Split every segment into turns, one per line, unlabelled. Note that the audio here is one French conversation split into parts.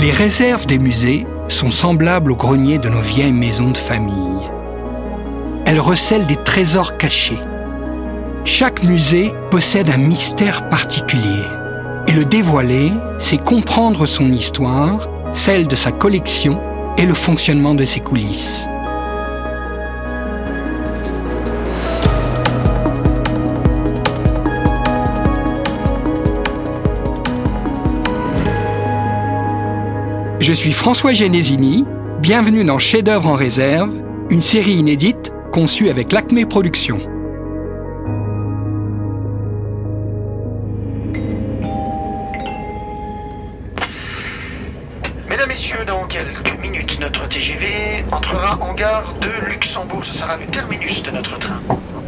Les réserves des musées sont semblables aux greniers de nos vieilles maisons de famille. Elles recèlent des trésors cachés. Chaque musée possède un mystère particulier. Et le dévoiler, c'est comprendre son histoire, celle de sa collection et le fonctionnement de ses coulisses. Je suis François Genesini, bienvenue dans Chefs-d'œuvre en réserve, une série inédite conçue avec l'Acmé Productions.
Mesdames, Messieurs, dans quelques minutes, notre TGV entrera en gare de Luxembourg. Ce sera le terminus de notre train.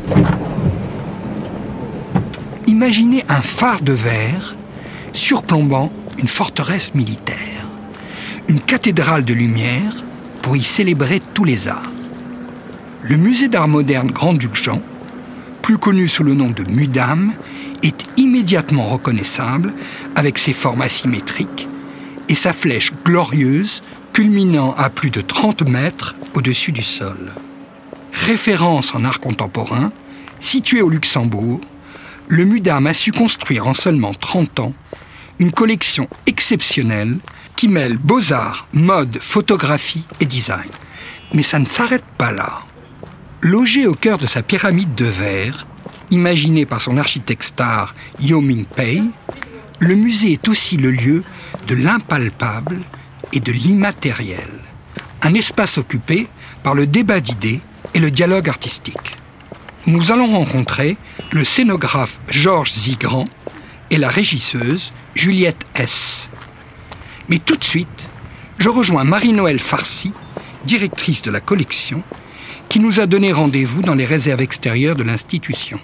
Imaginez un phare de verre surplombant une forteresse militaire. Une cathédrale de lumière pour y célébrer tous les arts. Le musée d'art moderne Grand-Duc Jean, plus connu sous le nom de MUDAM, est immédiatement reconnaissable avec ses formes asymétriques et sa flèche glorieuse culminant à plus de 30 mètres au-dessus du sol. Référence en art contemporain, situé au Luxembourg, le MUDAM a su construire en seulement 30 ans une collection exceptionnelle qui mêle beaux-arts, mode, photographie et design. Mais ça ne s'arrête pas là. Logé au cœur de sa pyramide de verre, imaginée par son architecte star Yeo Ming-pei, le musée est aussi le lieu de l'impalpable et de l'immatériel. Un espace occupé par le débat d'idées et le dialogue artistique. Nous allons rencontrer le scénographe Georges Zigrand et la régisseuse Juliette S. Mais tout de suite, je rejoins Marie-Noëlle Farcy, directrice de la collection, qui nous a donné rendez-vous dans les réserves extérieures de l'institution.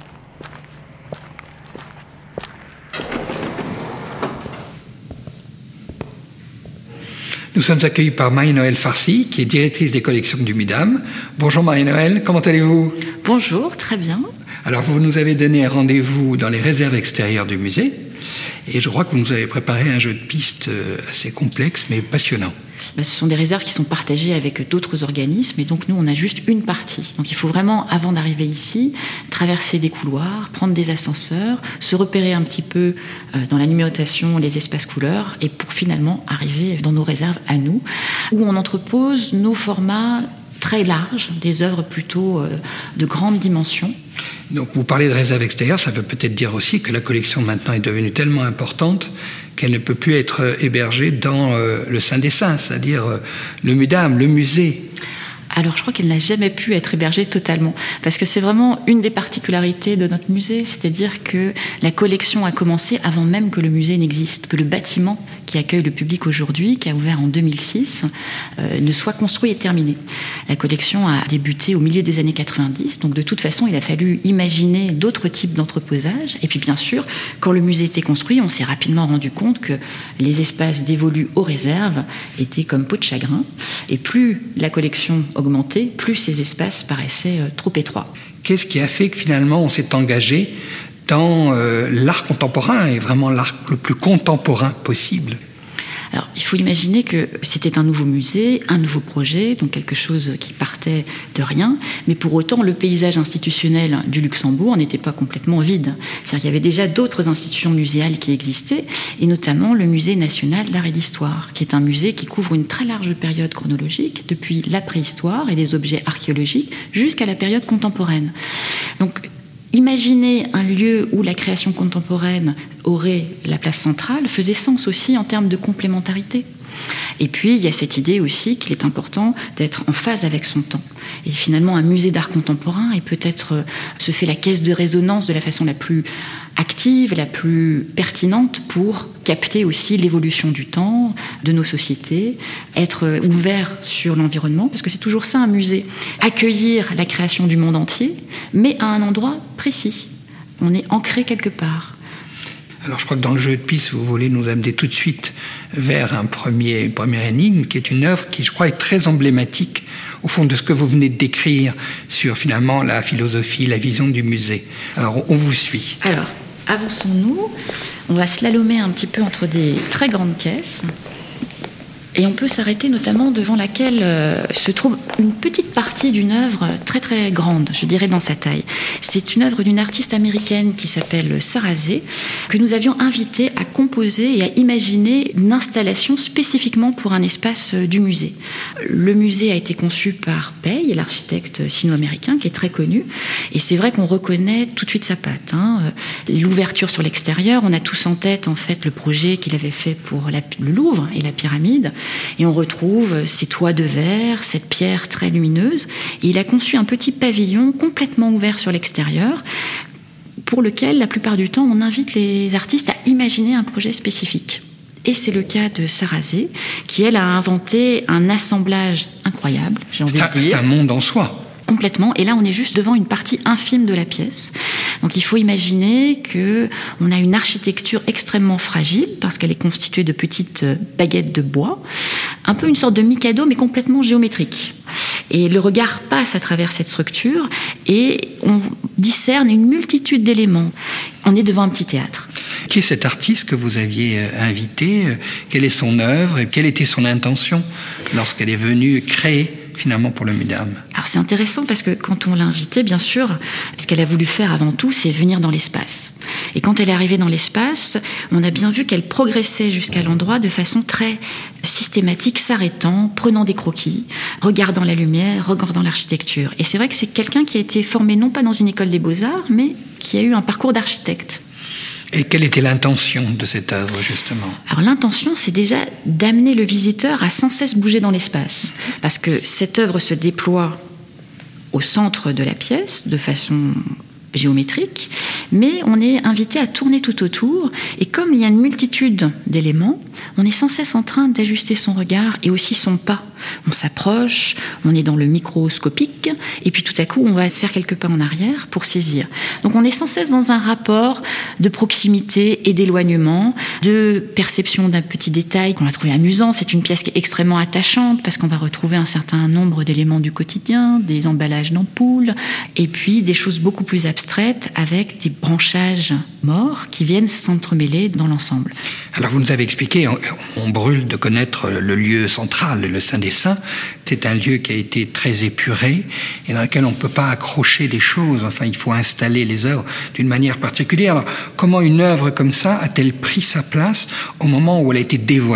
Nous sommes accueillis par Marie-Noëlle Farcy, qui est directrice des collections du MUDAM. Bonjour Marie-Noëlle, comment allez-vous ?
Bonjour, très bien.
Alors vous nous avez donné rendez-vous dans les réserves extérieures du musée. Et je crois que vous nous avez préparé un jeu de pistes assez complexe, mais passionnant.
Ce sont des réserves qui sont partagées avec d'autres organismes, et donc nous, on a juste une partie. Donc il faut vraiment, avant d'arriver ici, traverser des couloirs, prendre des ascenseurs, se repérer un petit peu dans la numérotation, les espaces couleurs, et pour finalement arriver dans nos réserves à nous, où on entrepose nos formats très larges, des œuvres plutôt de grande dimension.
Donc vous parlez de réserve extérieure, ça veut peut-être dire aussi que la collection maintenant est devenue tellement importante qu'elle ne peut plus être hébergée dans le Saint des Saints, c'est-à-dire le MUDAM, le musée.
Alors je crois qu'elle n'a jamais pu être hébergée totalement, parce que c'est vraiment une des particularités de notre musée, c'est-à-dire que la collection a commencé avant même que le musée n'existe, que le bâtiment qui accueille le public aujourd'hui, qui a ouvert en 2006, ne soit construit et terminé. La collection a débuté au milieu des années 90, donc de toute façon il a fallu imaginer d'autres types d'entreposage, et puis bien sûr, quand le musée était construit, on s'est rapidement rendu compte que les espaces dévolus aux réserves étaient comme peau de chagrin, et plus la collection augmenté, plus ces espaces paraissaient trop étroits.
Qu'est-ce qui a fait que finalement on s'est engagé dans l'art contemporain, et vraiment l'art le plus contemporain possible ?
Alors, il faut imaginer que c'était un nouveau musée, un nouveau projet, donc quelque chose qui partait de rien, mais pour autant, le paysage institutionnel du Luxembourg n'était pas complètement vide. C'est-à-dire qu'il y avait déjà d'autres institutions muséales qui existaient, et notamment le Musée national d'art et d'histoire, qui est un musée qui couvre une très large période chronologique, depuis la préhistoire et des objets archéologiques, jusqu'à la période contemporaine. Donc, imaginer un lieu où la création contemporaine aurait la place centrale faisait sens aussi en termes de complémentarité. Et puis, il y a cette idée aussi qu'il est important d'être en phase avec son temps. Et finalement, un musée d'art contemporain est peut-être se fait la caisse de résonance de la façon la plus active, la plus pertinente pour capter aussi l'évolution du temps, de nos sociétés, être ouvert sur l'environnement, parce que c'est toujours ça un musée. Accueillir la création du monde entier, mais à un endroit précis. On est ancré quelque part.
Alors je crois que dans le jeu de pistes, vous voulez nous amener tout de suite vers une première énigme, qui est une œuvre qui, je crois, est très emblématique, au fond, de ce que vous venez de décrire sur, finalement, la philosophie, la vision du musée. Alors, on vous suit.
Alors, avançons-nous. On va slalomer un petit peu entre des très grandes caisses. Et on peut s'arrêter notamment devant laquelle se trouve une petite partie d'une œuvre très très grande, je dirais dans sa taille. C'est une œuvre d'une artiste américaine qui s'appelle Sarrazé, que nous avions invitée à composer et à imaginer une installation spécifiquement pour un espace du musée. Le musée a été conçu par Pei, l'architecte sino-américain qui est très connu, et c'est vrai qu'on reconnaît tout de suite sa patte. L'ouverture sur l'extérieur, on a tous en tête en fait le projet qu'il avait fait pour le Louvre et la pyramide. Et on retrouve ces toits de verre, cette pierre très lumineuse. Et il a conçu un petit pavillon complètement ouvert sur l'extérieur, pour lequel, la plupart du temps, on invite les artistes à imaginer un projet spécifique. Et c'est le cas de Sarrazé, qui, elle, a inventé un assemblage incroyable, j'ai envie de dire.
C'est un monde en soi.
Complètement. Et là, on est juste devant une partie infime de la pièce. Donc il faut imaginer qu'on a une architecture extrêmement fragile parce qu'elle est constituée de petites baguettes de bois, un peu une sorte de mikado mais complètement géométrique. Et le regard passe à travers cette structure et on discerne une multitude d'éléments. On est devant un petit théâtre.
Qui est cet artiste que vous aviez invité? Quelle est son œuvre et quelle était son intention lorsqu'elle est venue créer finalement pour le MUDAM?
Alors c'est intéressant parce que quand on l'a invitée, bien sûr, ce qu'elle a voulu faire avant tout, c'est venir dans l'espace. Et quand elle est arrivée dans l'espace, on a bien vu qu'elle progressait jusqu'à l'endroit de façon très systématique, s'arrêtant, prenant des croquis, regardant la lumière, regardant l'architecture. Et c'est vrai que c'est quelqu'un qui a été formé non pas dans une école des beaux-arts, mais qui a eu un parcours d'architecte.
Et quelle était l'intention de cette œuvre, justement?
Alors l'intention, c'est déjà d'amener le visiteur à sans cesse bouger dans l'espace. Parce que cette œuvre se déploie au centre de la pièce, de façon géométrique, mais on est invité à tourner tout autour. Et comme il y a une multitude d'éléments, on est sans cesse en train d'ajuster son regard et aussi son pas. On s'approche, on est dans le microscopique, et puis tout à coup, on va faire quelques pas en arrière pour saisir. Donc on est sans cesse dans un rapport de proximité et d'éloignement, de perception d'un petit détail qu'on a trouvé amusant. C'est une pièce qui est extrêmement attachante parce qu'on va retrouver un certain nombre d'éléments du quotidien, des emballages d'ampoules, et puis des choses beaucoup plus abstraites avec des branchages morts qui viennent s'entremêler dans l'ensemble.
Alors vous nous avez expliqué, on brûle de connaître le lieu central, le Saint des Saints. C'est un lieu qui a été très épuré et dans lequel on ne peut pas accrocher des choses. Enfin, il faut installer les œuvres d'une manière particulière. Alors, comment une œuvre comme ça a-t-elle pris sa place au moment où elle a été dévoilée ?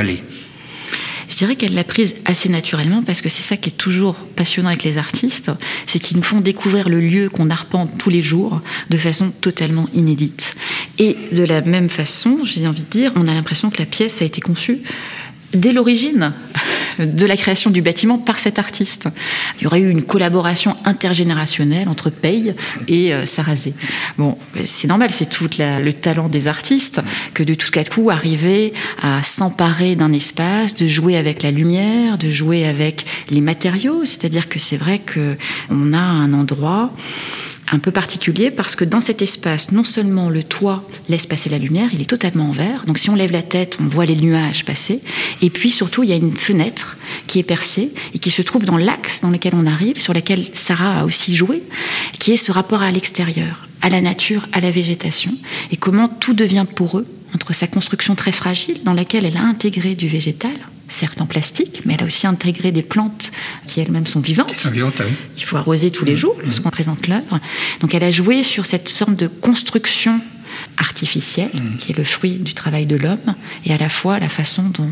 Je dirais qu'elle l'a prise assez naturellement parce que c'est ça qui est toujours passionnant avec les artistes, c'est qu'ils nous font découvrir le lieu qu'on arpente tous les jours de façon totalement inédite. Et de la même façon, j'ai envie de dire, on a l'impression que la pièce a été conçue dès l'origine de la création du bâtiment par cet artiste. Il y aurait eu une collaboration intergénérationnelle entre Pei et Sarrazé. Bon, c'est normal, c'est tout le talent des artistes que de tout à coup arriver à s'emparer d'un espace, de jouer avec la lumière, de jouer avec les matériaux. C'est-à-dire que c'est vrai qu'on a un endroit un peu particulier parce que dans cet espace, non seulement le toit laisse passer la lumière, il est totalement en verre, donc si on lève la tête, on voit les nuages passer, et puis surtout il y a une fenêtre qui est percée et qui se trouve dans l'axe dans lequel on arrive, sur laquelle Sarah a aussi joué, qui est ce rapport à l'extérieur, à la nature, à la végétation, et comment tout devient poreux entre sa construction très fragile, dans laquelle elle a intégré du végétal, certes en plastique, mais elle a aussi intégré des plantes qui elles-mêmes sont vivantes, qu'il faut arroser tous les jours lorsqu'on présente l'œuvre. Donc elle a joué sur cette sorte de construction artificielle, qui est le fruit du travail de l'homme, et à la fois la façon dont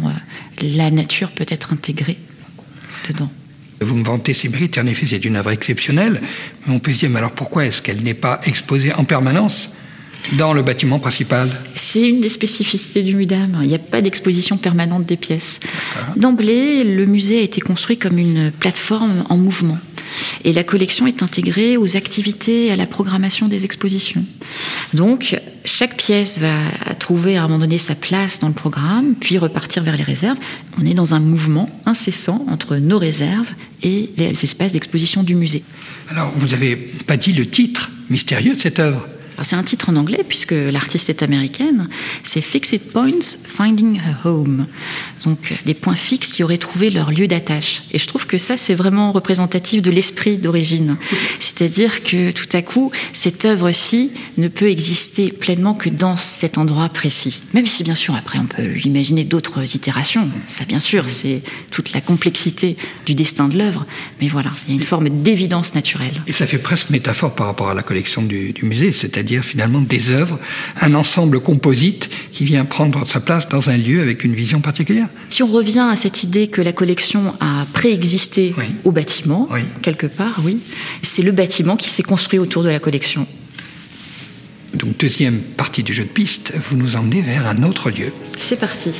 la nature peut être intégrée dedans.
Vous me vantez ses mérites, et en effet c'est une œuvre exceptionnelle, mais on peut se dire, mais alors pourquoi est-ce qu'elle n'est pas exposée en permanence dans le bâtiment principal?
C'est une des spécificités du MUDAM. Il n'y a pas d'exposition permanente des pièces. D'emblée, le musée a été construit comme une plateforme en mouvement. Et la collection est intégrée aux activités et à la programmation des expositions. Donc, chaque pièce va trouver à un moment donné sa place dans le programme, puis repartir vers les réserves. On est dans un mouvement incessant entre nos réserves et les espaces d'exposition du musée.
Alors, vous n'avez pas dit le titre mystérieux de cette œuvre?
Alors, c'est un titre en anglais, puisque l'artiste est américaine. C'est Fixed Points, Finding a Home. donc des points fixes qui auraient trouvé leur lieu d'attache. Et je trouve que ça, c'est vraiment représentatif de l'esprit d'origine. C'est-à-dire que tout à coup, cette œuvre-ci ne peut exister pleinement que dans cet endroit précis. Même si, bien sûr, après, on peut imaginer d'autres itérations. Ça, bien sûr, c'est toute la complexité du destin de l'œuvre. Mais voilà, il y a une forme d'évidence naturelle.
Et ça fait presque métaphore par rapport à la collection du musée, c'est-à-dire finalement des œuvres, un ensemble composite qui vient prendre sa place dans un lieu avec une vision particulière.
Si on revient à cette idée que la collection a préexisté au bâtiment, quelque part, oui, c'est le bâtiment qui s'est construit autour de la collection.
Donc, deuxième partie du jeu de piste, vous nous emmenez vers un autre lieu.
C'est parti.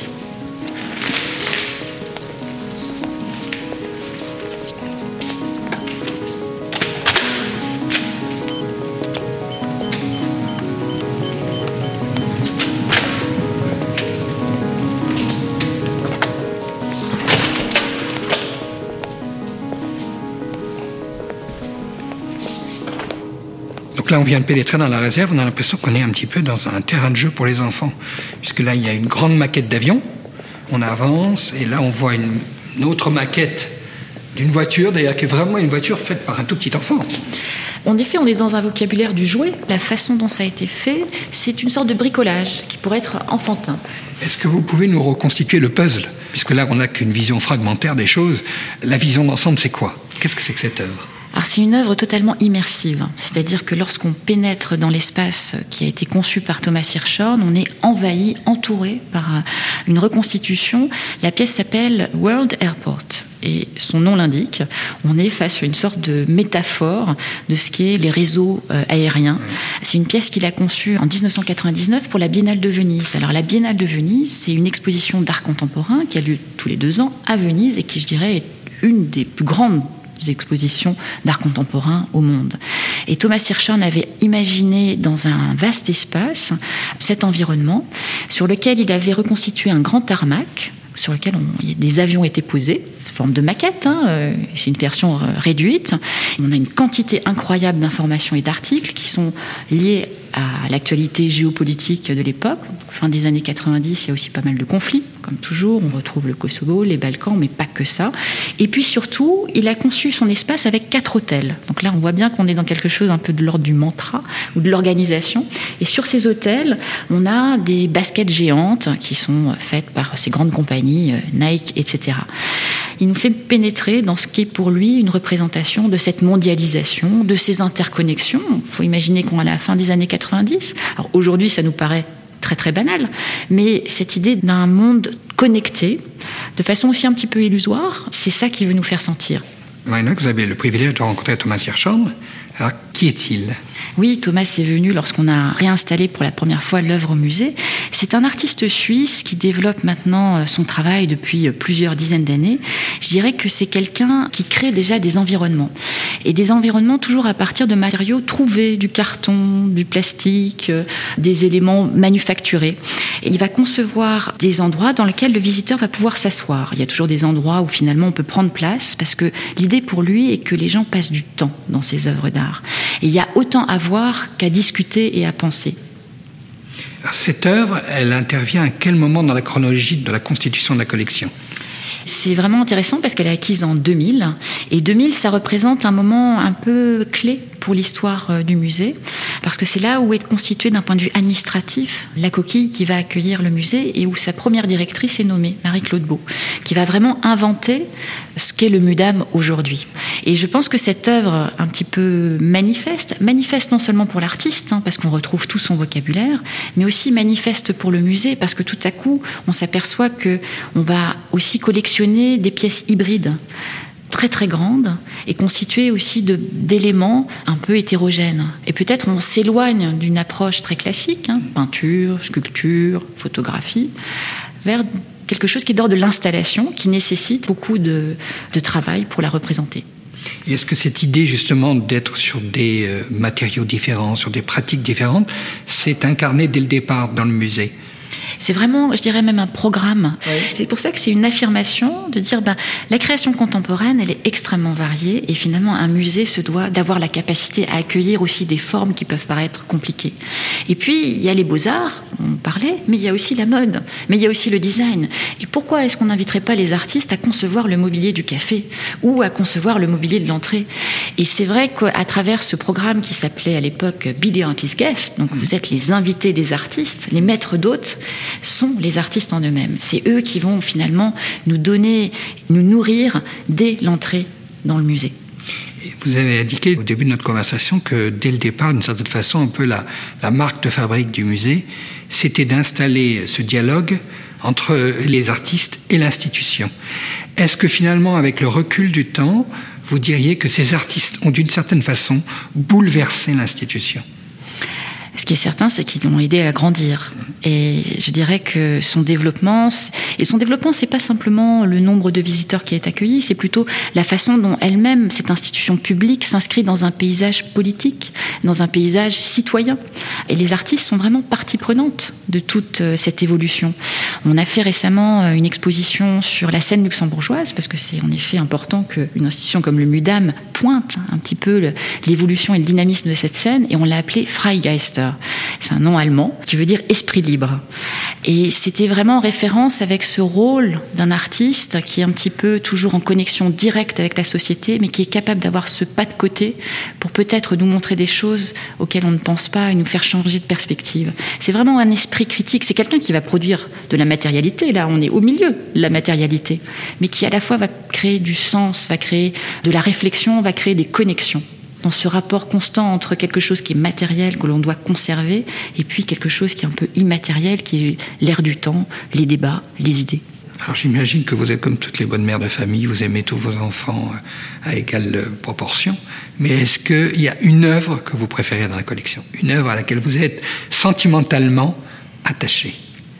Donc là, on vient de pénétrer dans la réserve, on a l'impression qu'on est un petit peu dans un terrain de jeu pour les enfants. Puisque là, il y a une grande maquette d'avion, on avance, et là, on voit une autre maquette d'une voiture, d'ailleurs, qui est vraiment une voiture faite par un tout petit enfant.
En effet, on est dans un vocabulaire du jouet. La façon dont ça a été fait, c'est une sorte de bricolage qui pourrait être enfantin.
Est-ce que vous pouvez nous reconstituer le puzzle ? Puisque là, on n'a qu'une vision fragmentaire des choses. La vision d'ensemble, c'est quoi ? Qu'est-ce que c'est que cette œuvre ?
Alors c'est une œuvre totalement immersive, c'est-à-dire que lorsqu'on pénètre dans l'espace qui a été conçu par Thomas Hirschhorn, on est envahi, entouré par une reconstitution. La pièce s'appelle World Airport. Et son nom l'indique, on est face à une sorte de métaphore de ce qu'est les réseaux aériens. C'est une pièce qu'il a conçue en 1999 pour la Biennale de Venise. Alors la Biennale de Venise, c'est une exposition d'art contemporain qui a lieu tous les 2 ans à Venise et qui, je dirais, est une des plus grandes expositions d'art contemporain au monde. Et Thomas Hirschhorn avait imaginé dans un vaste espace cet environnement sur lequel il avait reconstitué un grand tarmac sur lequel des avions étaient posés, forme de maquette, c'est une version réduite. On a une quantité incroyable d'informations et d'articles qui sont liés à l'actualité géopolitique de l'époque. Fin des années 90, il y a aussi pas mal de conflits, comme toujours. On retrouve le Kosovo, les Balkans, mais pas que ça. Et puis surtout, il a conçu son espace avec 4 hôtels. Donc là, on voit bien qu'on est dans quelque chose un peu de l'ordre du mantra ou de l'organisation. Et sur ces hôtels, on a des baskets géantes qui sont faites par ces grandes compagnies, Nike, etc. Il nous fait pénétrer dans ce qui est pour lui une représentation de cette mondialisation, de ces interconnexions. Il faut imaginer qu'on est à la fin des années 90. Alors aujourd'hui, ça nous paraît très très banal, mais cette idée d'un monde connecté, de façon aussi un petit peu illusoire, c'est ça qu'il veut nous faire sentir.
Maintenant que vous avez le privilège de rencontrer Thomas Hirschhorn, alors qui est-il ?
Oui, Thomas est venu lorsqu'on a réinstallé pour la première fois l'œuvre au musée. C'est un artiste suisse qui développe maintenant son travail depuis plusieurs dizaines d'années. Je dirais que c'est quelqu'un qui crée déjà des environnements. Et des environnements toujours à partir de matériaux trouvés, du carton, du plastique, des éléments manufacturés. Et il va concevoir des endroits dans lesquels le visiteur va pouvoir s'asseoir. Il y a toujours des endroits où finalement on peut prendre place parce que l'idée pour lui est que les gens passent du temps dans ces œuvres d'art. Et il y a autant à voir qu'à discuter et à penser.
Alors cette œuvre, elle intervient à quel moment dans la chronologie de la constitution de la collection ?
C'est vraiment intéressant parce qu'elle est acquise en 2000. Et 2000, ça représente un moment un peu clé pour l'histoire du musée, parce que c'est là où est constituée d'un point de vue administratif la coquille qui va accueillir le musée et où sa première directrice est nommée, Marie-Claude Beau, qui va vraiment inventer ce qu'est le MUDAM aujourd'hui. Et je pense que cette œuvre un petit peu manifeste non seulement pour l'artiste, parce qu'on retrouve tout son vocabulaire, mais aussi manifeste pour le musée, parce que tout à coup, on s'aperçoit qu'on va aussi collectionner des pièces hybrides, très très grande et constituée aussi d'éléments un peu hétérogènes. Et peut-être on s'éloigne d'une approche très classique, peinture, sculpture, photographie, vers quelque chose qui est d'ordre de l'installation, qui nécessite beaucoup de travail pour la représenter.
Et est-ce que cette idée justement d'être sur des matériaux différents, sur des pratiques différentes, s'est incarnée dès le départ dans le musée ?
C'est vraiment, je dirais même un programme.
Oui.
C'est pour ça que c'est une affirmation de dire la création contemporaine, elle est extrêmement variée et finalement un musée se doit d'avoir la capacité à accueillir aussi des formes qui peuvent paraître compliquées. Et puis il y a les beaux-arts, on parlait, mais il y a aussi la mode, mais il y a aussi le design. Et pourquoi est-ce qu'on n'inviterait pas les artistes à concevoir le mobilier du café ou à concevoir le mobilier de l'entrée? Et c'est vrai qu'à travers ce programme qui s'appelait à l'époque Be the Artist Guest, donc vous êtes les invités des artistes, les maîtres d'hôtes sont les artistes en eux-mêmes. C'est eux qui vont finalement nous donner, nous nourrir dès l'entrée dans le musée.
Vous avez indiqué au début de notre conversation que dès le départ, d'une certaine façon, un peu la marque de fabrique du musée, c'était d'installer ce dialogue entre les artistes et l'institution. Est-ce que finalement, avec le recul du temps, vous diriez que ces artistes ont d'une certaine façon bouleversé l'institution ?
Ce qui est certain, c'est qu'ils l'ont aidé à grandir. Et je dirais que son développement, c'est pas simplement le nombre de visiteurs qui est accueilli, c'est plutôt la façon dont elle-même, cette institution publique, s'inscrit dans un paysage politique, dans un paysage citoyen. Et les artistes sont vraiment partie prenante de toute cette évolution. On a fait récemment une exposition sur la scène luxembourgeoise, parce que c'est en effet important qu'une institution comme le MUDAM pointe un petit peu l'évolution et le dynamisme de cette scène, et on l'a appelé Freigeister. C'est un nom allemand qui veut dire esprit libre. Et c'était vraiment en référence avec ce rôle d'un artiste qui est un petit peu toujours en connexion directe avec la société, mais qui est capable d'avoir ce pas de côté pour peut-être nous montrer des choses auxquelles on ne pense pas et nous faire changer de perspective. C'est vraiment un esprit critique. C'est quelqu'un qui va produire de la matérialité. Là, on est au milieu de la matérialité, mais qui à la fois va créer du sens, va créer de la réflexion, va créer des connexions. Dans ce rapport constant entre quelque chose qui est matériel, que l'on doit conserver, et puis quelque chose qui est un peu immatériel, qui est l'air du temps, les débats, les idées.
Alors j'imagine que vous êtes comme toutes les bonnes mères de famille, vous aimez tous vos enfants à égale proportion, mais est-ce qu'il y a une œuvre que vous préférez dans la collection? Une œuvre à laquelle vous êtes sentimentalement attaché?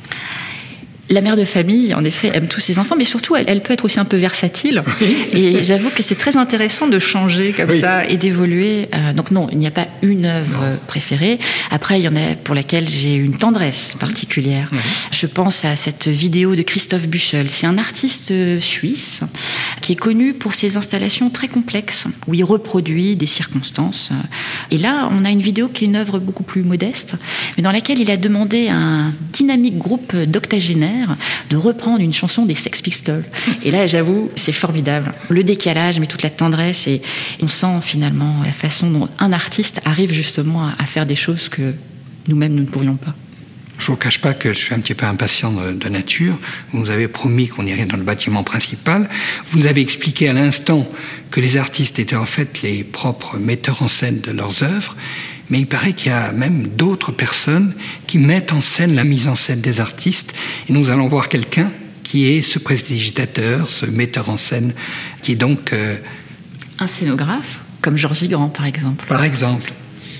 La mère de famille, en effet, aime tous ses enfants, mais surtout, elle peut être aussi un peu versatile. Et j'avoue que c'est très intéressant de changer comme ça et d'évoluer. Donc non, il n'y a pas une œuvre préférée. Après, il y en a pour laquelle j'ai une tendresse particulière. Je pense à cette vidéo de Christoph Büchel. C'est un artiste suisse qui est connu pour ses installations très complexes, où il reproduit des circonstances. Et là, on a une vidéo qui est une œuvre beaucoup plus modeste, mais dans laquelle il a demandé à un dynamique groupe d'octogénaires de reprendre une chanson des Sex Pistols. Et là, j'avoue, c'est formidable. Le décalage, mais toute la tendresse, et on sent finalement la façon dont un artiste arrive justement à faire des choses que nous-mêmes, nous ne pourrions pas.
Je ne vous cache pas que je suis un petit peu impatient de nature. Vous nous avez promis qu'on irait dans le bâtiment principal. Vous nous avez expliqué à l'instant que les artistes étaient en fait les propres metteurs en scène de leurs œuvres. Mais il paraît qu'il y a même d'autres personnes qui mettent en scène la mise en scène des artistes. Et nous allons voir quelqu'un qui est ce prestidigitateur, ce metteur en scène, qui est donc...
un scénographe, comme Georges Higrand, par exemple.
Par exemple.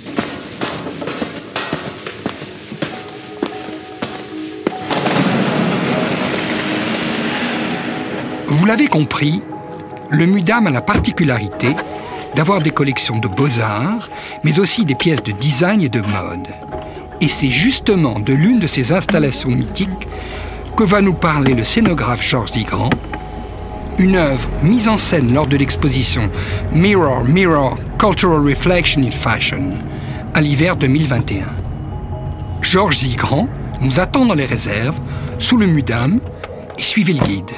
Vous l'avez compris, le MUDAM a la particularité d'avoir des collections de beaux-arts, mais aussi des pièces de design et de mode. Et c'est justement de l'une de ces installations mythiques que va nous parler le scénographe Georges Higrand, une œuvre mise en scène lors de l'exposition Mirror, Mirror, Cultural Reflection in Fashion, à l'hiver 2021. Georges Higrand nous attend dans les réserves, sous le MUDAM, et suivez le guide.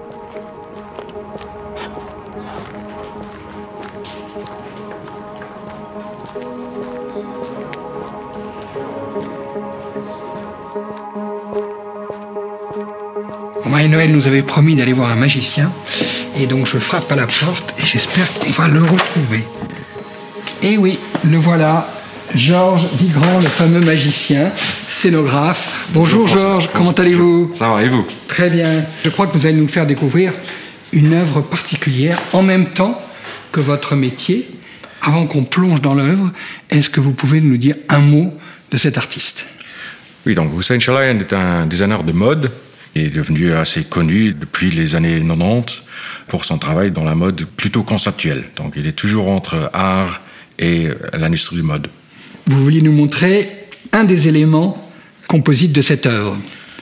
Marie-Noël nous avait promis d'aller voir un magicien, et donc je frappe à la porte et j'espère qu'on va le retrouver. Et oui, le voilà, Georges Higrand, le fameux magicien, scénographe. Bonjour Georges, comment allez-vous?
Ça va, et vous?
Très bien. Je crois que vous allez nous faire découvrir une œuvre particulière en même temps que votre métier. Avant qu'on plonge dans l'œuvre, est-ce que vous pouvez nous dire un mot de cet artiste?
Oui, donc Hussein Chalayan est un designer de mode. Il est devenu assez connu depuis les années 90 pour son travail dans la mode plutôt conceptuelle. Donc il est toujours entre art et l'industrie du mode.
Vous vouliez nous montrer un des éléments composites de cette œuvre.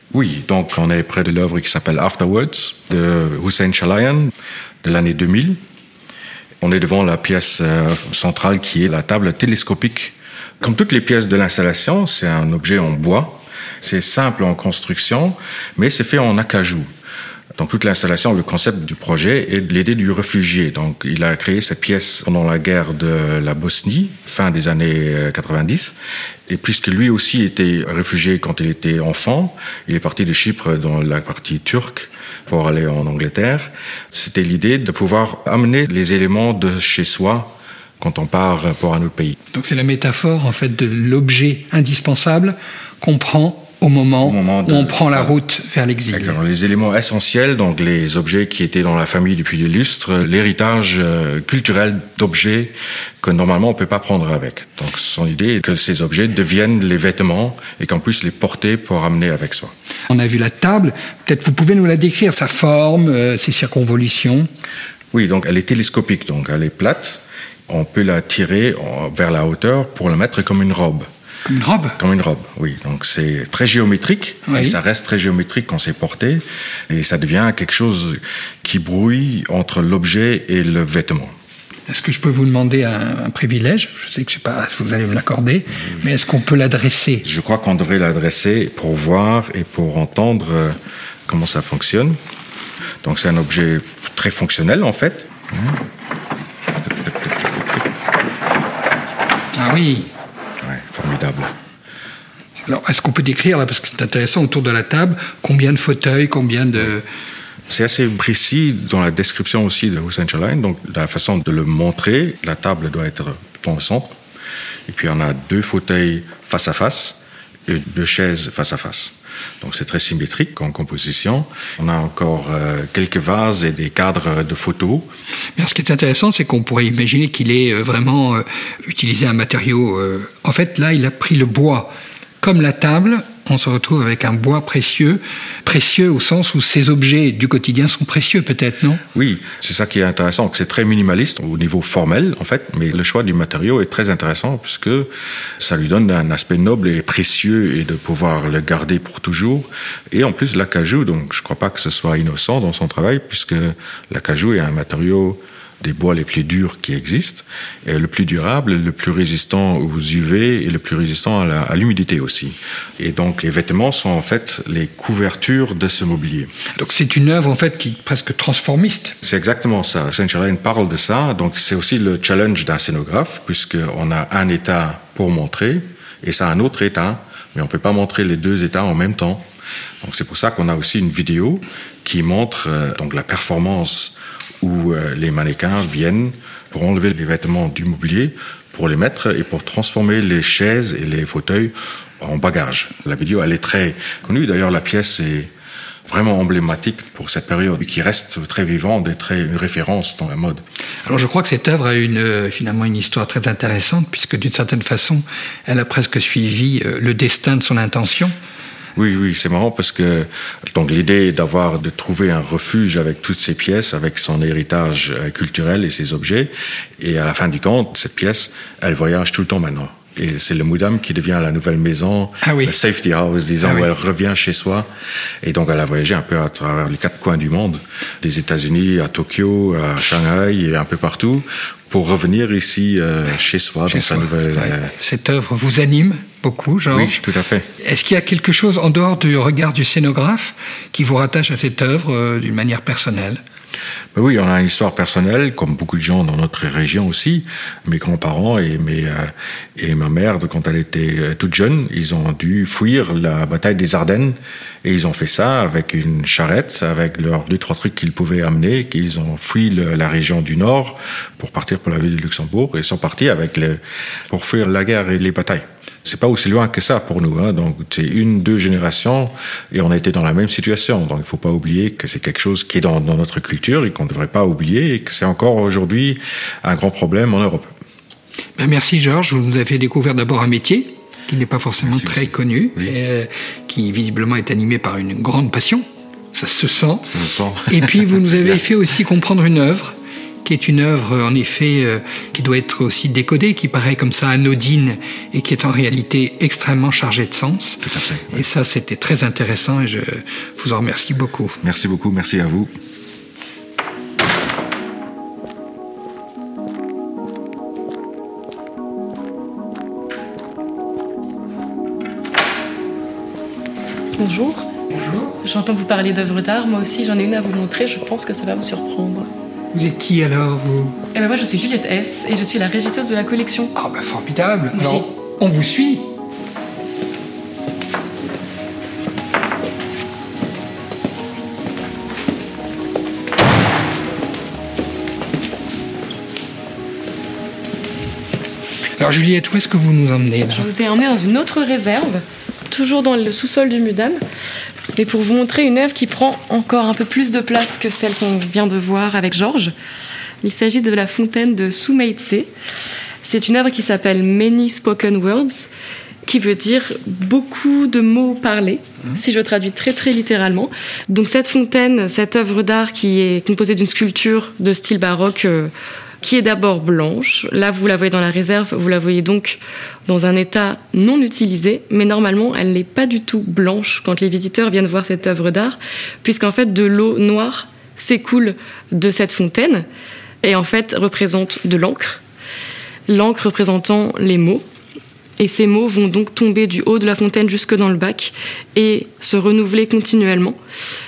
Oui, donc on est près de l'œuvre qui s'appelle Afterwards de Hussein Chalayan de l'année 2000. On est devant la pièce centrale qui est la table télescopique. Comme toutes les pièces de l'installation, c'est un objet en bois. C'est simple en construction, mais c'est fait en acajou. Dans toute l'installation, le concept du projet est l'idée du réfugié. Donc, il a créé cette pièce pendant la guerre de la Bosnie, fin des années 90. Et puisque lui aussi était réfugié quand il était enfant, il est parti de Chypre dans la partie turque pour aller en Angleterre. C'était l'idée de pouvoir amener les éléments de chez soi quand on part pour un autre pays.
Donc, c'est la métaphore, en fait, de l'objet indispensable qu'on prend au moment où on prend la route vers l'exil.
Exactement. Les éléments essentiels, donc les objets qui étaient dans la famille depuis des lustres, l'héritage culturel d'objets que normalement on peut pas prendre avec. Donc son idée est que ces objets deviennent les vêtements et qu'on puisse les porter pour ramener avec soi.
On a vu la table, peut-être vous pouvez nous la décrire, sa forme, ses circonvolutions.
Oui, donc elle est télescopique, donc elle est plate. On peut la tirer vers la hauteur pour la mettre comme une robe.
Comme une robe ?
Comme une robe, oui. Donc c'est très géométrique,
oui.
Et ça reste très géométrique quand c'est porté, et ça devient quelque chose qui brouille entre l'objet et le vêtement.
Est-ce que je peux vous demander un privilège ? Je sais que je sais pas si vous allez me l'accorder, mais est-ce qu'on peut l'adresser ?
Je crois qu'on devrait l'adresser pour voir et pour entendre comment ça fonctionne. Donc c'est un objet très fonctionnel en fait.
Ah oui.
Ouais, formidable.
Alors, est-ce qu'on peut décrire, là, parce que c'est intéressant, autour de la table, combien de fauteuils, combien de...
C'est assez précis dans la description aussi de Hussein Chalayan, donc la façon de le montrer, la table doit être dans le centre, et puis on a 2 fauteuils face à face et 2 chaises face à face. Donc c'est très symétrique en composition. On a encore quelques vases et des cadres de photos.
Mais ce qui est intéressant, c'est qu'on pourrait imaginer qu'il ait vraiment utilisé un matériau... En fait, là, il a pris le bois. Comme la table, on se retrouve avec un bois précieux. Précieux au sens où ces objets du quotidien sont précieux, peut-être, non ?
Oui, c'est ça qui est intéressant. C'est très minimaliste au niveau formel, en fait, mais le choix du matériau est très intéressant puisque ça lui donne un aspect noble et précieux et de pouvoir le garder pour toujours. Et en plus, l'acajou, donc je ne crois pas que ce soit innocent dans son travail puisque l'acajou est un matériau des bois les plus durs qui existent, et le plus durable, le plus résistant aux UV et le plus résistant à l'humidité aussi. Et donc les vêtements sont en fait les couvertures de ce mobilier.
Donc c'est une œuvre en fait qui est presque transformiste.
C'est exactement ça. Hussein Chalayan parle de ça, donc c'est aussi le challenge d'un scénographe, puisqu'on a un état pour montrer, et ça a un autre état, mais on ne peut pas montrer les 2 états en même temps. Donc c'est pour ça qu'on a aussi une vidéo qui montre donc la performance où les mannequins viennent pour enlever les vêtements du mobilier, pour les mettre et pour transformer les chaises et les fauteuils en bagages. La vidéo, elle est très connue. D'ailleurs, la pièce est vraiment emblématique pour cette période qui reste très vivante et une référence dans la mode.
Alors je crois que cette œuvre a finalement une histoire très intéressante puisque d'une certaine façon, elle a presque suivi le destin de son intention.
Oui, c'est marrant parce que donc l'idée est de trouver un refuge avec toutes ces pièces, avec son héritage culturel et ses objets. Et à la fin du compte, cette pièce, elle voyage tout le temps maintenant. Et c'est le Mudam qui devient la nouvelle maison, le safety house, disons, où elle revient chez soi. Et donc, elle a voyagé un peu à travers les 4 coins du monde, des États-Unis à Tokyo, à Shanghai et un peu partout, pour revenir ici chez soi, dans sa nouvelle...
Cette œuvre vous anime beaucoup, Georges?
Oui, tout à fait.
Est-ce qu'il y a quelque chose en dehors du regard du scénographe qui vous rattache à cette œuvre d'une manière personnelle?
Ben oui, on a une histoire personnelle, comme beaucoup de gens dans notre région aussi. Mes grands-parents et ma mère, quand elle était toute jeune, ils ont dû fuir la bataille des Ardennes. Et ils ont fait ça avec une charrette, avec leurs 2-3 trucs qu'ils pouvaient amener. Ils ont fui la région du Nord pour partir pour la ville de Luxembourg. Et ils sont partis pour fuir la guerre et les batailles. C'est pas aussi loin que ça pour nous, hein. Donc c'est 1-2 générations et on a été dans la même situation. Donc il faut pas oublier que c'est quelque chose qui est dans notre culture et qu'on ne devrait pas oublier et que c'est encore aujourd'hui un grand problème en Europe.
Ben merci Georges, vous nous avez fait découvrir d'abord un métier qui n'est pas forcément très connu,
oui.
Qui visiblement est animé par une grande passion. Ça se sent.
Ça se sent.
Et puis vous nous avez fait aussi comprendre une œuvre qui est une œuvre en effet qui doit être aussi décodée, qui paraît comme ça anodine et qui est en réalité extrêmement chargée de sens.
Tout à fait.
Et ça, c'était très intéressant et je vous en remercie beaucoup.
Merci beaucoup, merci à vous.
Bonjour.
Bonjour.
J'entends que vous parlez d'œuvres d'art. Moi aussi, j'en ai une à vous montrer. Je pense que ça va vous surprendre.
Vous êtes qui alors, vous?
Eh ben moi, je suis Juliette S. et je suis la régisseuse de la collection.
Ah ben formidable.
Oui.
Alors, on vous suit. Alors Juliette, où est-ce que vous nous emmenez là?
Je vous ai emmené dans une autre réserve, toujours dans le sous-sol du Mudam, mais pour vous montrer une œuvre qui prend encore un peu plus de place que celle qu'on vient de voir avec Georges. Il s'agit de la fontaine de Soumeïtse. C'est une œuvre qui s'appelle Many Spoken Words, qui veut dire beaucoup de mots parlés, si je traduis très très littéralement. Donc cette fontaine, cette œuvre d'art qui est composée d'une sculpture de style baroque, qui est d'abord blanche. Là, vous la voyez dans la réserve, vous la voyez donc dans un état non utilisé, mais normalement, elle n'est pas du tout blanche quand les visiteurs viennent voir cette œuvre d'art, puisqu'en fait, de l'eau noire s'écoule de cette fontaine et en fait représente de l'encre représentant les mots. Et ces mots vont donc tomber du haut de la fontaine jusque dans le bac et se renouveler continuellement.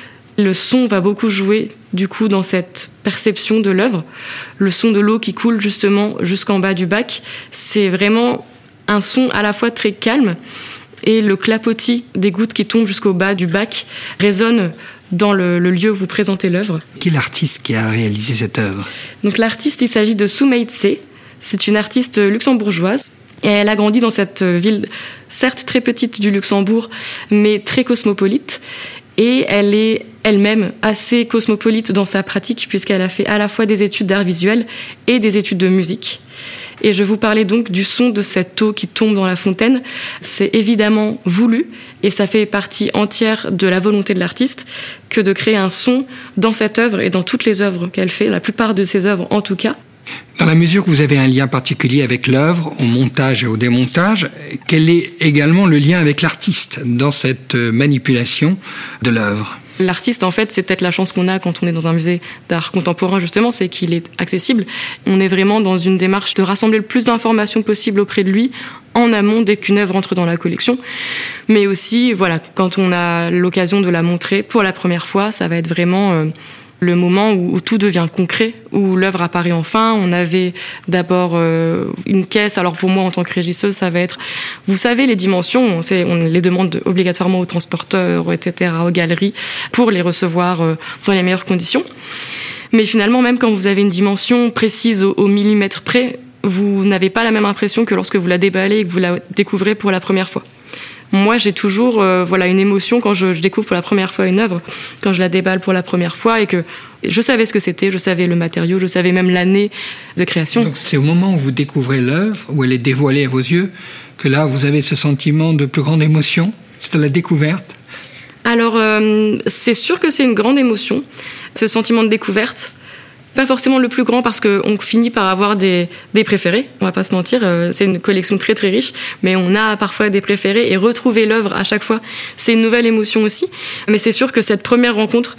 Le son va beaucoup jouer du coup dans cette perception de l'œuvre. Le son de l'eau qui coule justement jusqu'en bas du bac, c'est vraiment un son à la fois très calme et le clapotis des gouttes qui tombent jusqu'au bas du bac résonne dans le lieu où vous présentez l'œuvre.
Qui est l'artiste qui a réalisé cette œuvre?
Donc l'artiste, il s'agit de Soumeïtse. C'est une artiste luxembourgeoise. Et elle a grandi dans cette ville, certes très petite du Luxembourg, mais très cosmopolite. Et elle est elle-même assez cosmopolite dans sa pratique, puisqu'elle a fait à la fois des études d'art visuel et des études de musique. Et je vous parlais donc du son de cette eau qui tombe dans la fontaine. C'est évidemment voulu, et ça fait partie entière de la volonté de l'artiste, que de créer un son dans cette œuvre et dans toutes les œuvres qu'elle fait, la plupart de ses œuvres en tout cas.
Dans la mesure que vous avez un lien particulier avec l'œuvre, au montage et au démontage, quel est également le lien avec l'artiste dans cette manipulation de l'œuvre?
L'artiste, en fait, c'est peut-être la chance qu'on a quand on est dans un musée d'art contemporain, justement, c'est qu'il est accessible. On est vraiment dans une démarche de rassembler le plus d'informations possible auprès de lui en amont dès qu'une œuvre entre dans la collection. Mais aussi, voilà, quand on a l'occasion de la montrer pour la première fois, ça va être vraiment le moment où tout devient concret, où l'œuvre apparaît enfin. On avait d'abord une caisse. Alors pour moi, en tant que régisseuse, ça va être, vous savez, les dimensions, on les demande obligatoirement aux transporteurs, etc., aux galeries, pour les recevoir dans les meilleures conditions. Mais finalement, même quand vous avez une dimension précise au millimètre près, vous n'avez pas la même impression que lorsque vous la déballez et que vous la découvrez pour la première fois. Moi, j'ai toujours une émotion quand je découvre pour la première fois une œuvre, quand je la déballe pour la première fois et que je savais ce que c'était, je savais le matériau, je savais même l'année de création.
Donc c'est au moment où vous découvrez l'œuvre, où elle est dévoilée à vos yeux, que là, vous avez ce sentiment de plus grande émotion? C'est à la découverte?
Alors, c'est sûr que c'est une grande émotion, ce sentiment de découverte. Pas forcément le plus grand parce qu'on finit par avoir des préférés, on va pas se mentir, c'est une collection très très riche, mais on a parfois des préférés et retrouver l'œuvre à chaque fois, c'est une nouvelle émotion aussi. Mais c'est sûr que cette première rencontre,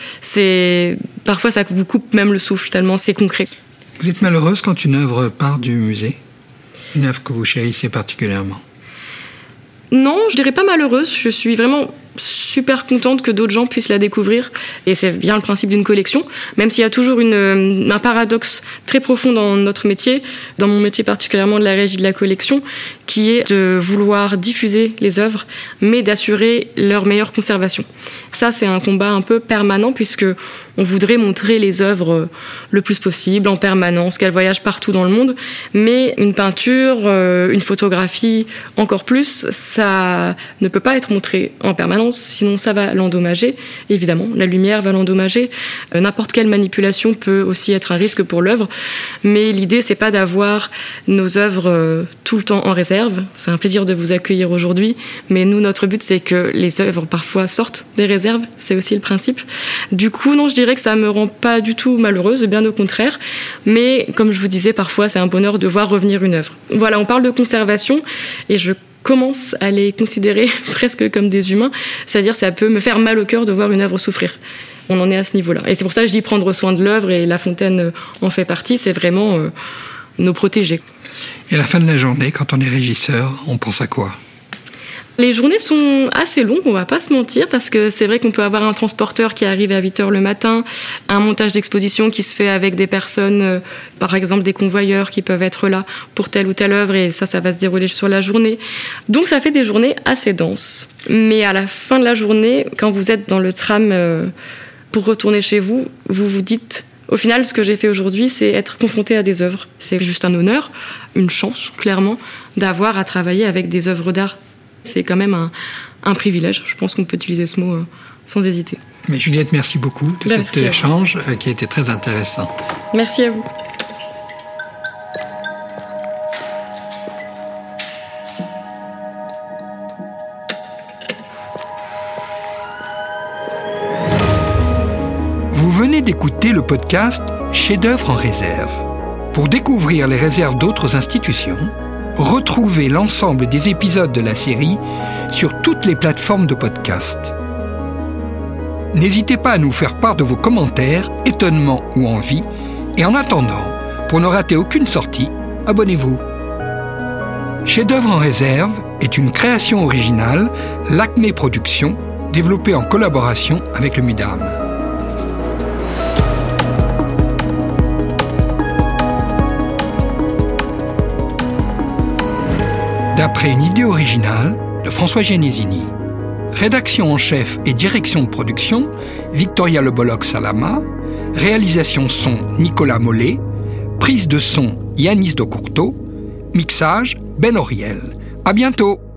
parfois ça vous coupe même le souffle tellement c'est concret.
Vous êtes malheureuse quand une œuvre part du musée? Une œuvre que vous chérissez particulièrement?
Non, je dirais pas malheureuse, je suis vraiment super contente que d'autres gens puissent la découvrir et c'est bien le principe d'une collection, même s'il y a toujours un paradoxe très profond dans notre métier, dans mon métier particulièrement de la régie de la collection, qui est de vouloir diffuser les œuvres mais d'assurer leur meilleure conservation. Ça, c'est un combat un peu permanent puisque on voudrait montrer les œuvres le plus possible, en permanence, qu'elles voyagent partout dans le monde. Mais une peinture, une photographie, encore plus, ça ne peut pas être montré en permanence, sinon ça va l'endommager. Évidemment, la lumière va l'endommager. N'importe quelle manipulation peut aussi être un risque pour l'œuvre. Mais l'idée, c'est pas d'avoir nos œuvres tout le temps en réserve. C'est un plaisir de vous accueillir aujourd'hui. Mais nous, notre but, c'est que les œuvres parfois sortent des réserves. C'est aussi le principe. Du coup, non, je dirais dirais que ça me rend pas du tout malheureuse, bien au contraire. Mais comme je vous disais, parfois c'est un bonheur de voir revenir une œuvre. Voilà, on parle de conservation et je commence à les considérer presque comme des humains. C'est-à-dire ça peut me faire mal au cœur de voir une œuvre souffrir. On en est à ce niveau-là. Et c'est pour ça que je dis prendre soin de l'œuvre, et La Fontaine en fait partie, c'est vraiment nos protéger.
Et à la fin de la journée, quand on est régisseur, on pense à quoi ?
Les journées sont assez longues, on va pas se mentir, parce que c'est vrai qu'on peut avoir un transporteur qui arrive à 8h le matin, un montage d'exposition qui se fait avec des personnes, par exemple des convoyeurs qui peuvent être là pour telle ou telle œuvre, et ça va se dérouler sur la journée. Donc ça fait des journées assez denses. Mais à la fin de la journée, quand vous êtes dans le tram pour retourner chez vous, vous vous dites... Au final, ce que j'ai fait aujourd'hui, c'est être confronté à des œuvres. C'est juste un honneur, une chance, clairement, d'avoir à travailler avec des œuvres d'art. C'est quand même un privilège. Je pense qu'on peut utiliser ce mot sans hésiter.
Mais Juliette, merci beaucoup de cet échange qui a été très intéressant.
Merci à vous.
Vous venez d'écouter le podcast Chefs-d'œuvre en réserve. Pour découvrir les réserves d'autres institutions, retrouvez l'ensemble des épisodes de la série sur toutes les plateformes de podcast. N'hésitez pas à nous faire part de vos commentaires, étonnements ou envies, et en attendant, pour ne rater aucune sortie, abonnez-vous. Chefs-d'œuvre en réserve est une création originale, l'Acmé Productions, développée en collaboration avec le MUDAM. D'après une idée originale de François Genesini. Rédaction en chef et direction de production, Victoria Le Bolloc-Salama. Réalisation son, Nicolas Mollet. Prise de son, Yanis Docourteau. Mixage, Ben Auriel. À bientôt!